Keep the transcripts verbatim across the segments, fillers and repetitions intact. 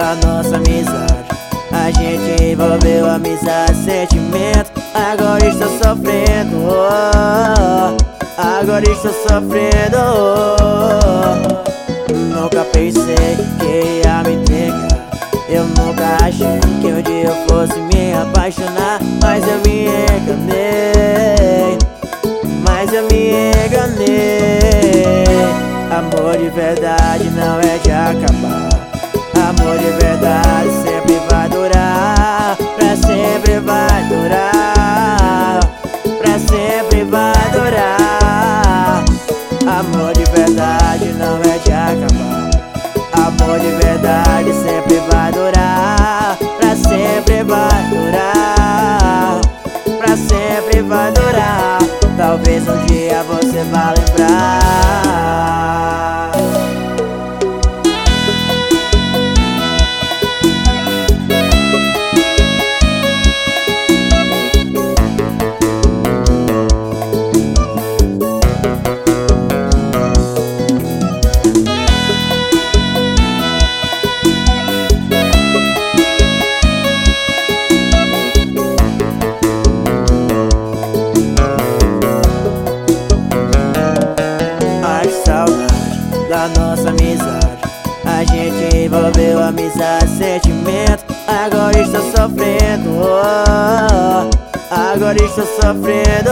da nossa amizade. A gente envolveu amizade, sentimento. Agora estou sofrendo, oh, agora estou sofrendo, oh. Nunca pensei que ia me entregar. Eu nunca achei que um dia eu fosse me apaixonar. Mas eu me enganei, mas eu me enganei. Amor de verdade não é de acabar. Amor de verdade sempre vai durar. Pra sempre vai durar. Pra sempre vai durar. Amor de verdade não é de acabar. Amor de verdade sempre vai durar. Pra sempre vai durar. Pra sempre vai durar. Talvez um dia você vá lembrar. Da nossa amizade, a gente envolveu amizade, sentimento. Agora estou sofrendo, oh, agora estou sofrendo,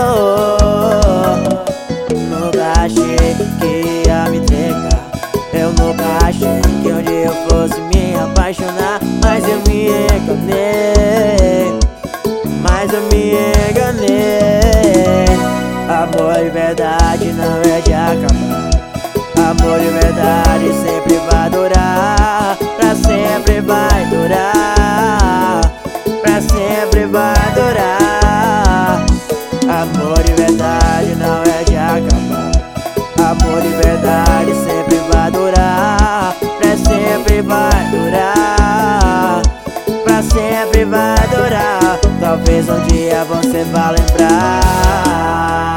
oh. Nunca achei que ia me entregar. Eu nunca achei que um dia eu fosse me apaixonar. Mas eu me enganei, mas eu me enganei. Amor de verdade não é de acabar. Amor de verdade sempre vai durar. Pra sempre vai durar. Pra sempre vai durar. Amor de verdade não é de acabar. Amor de verdade sempre vai durar. Pra sempre vai durar. Pra sempre vai durar. Talvez um dia você vá lembrar.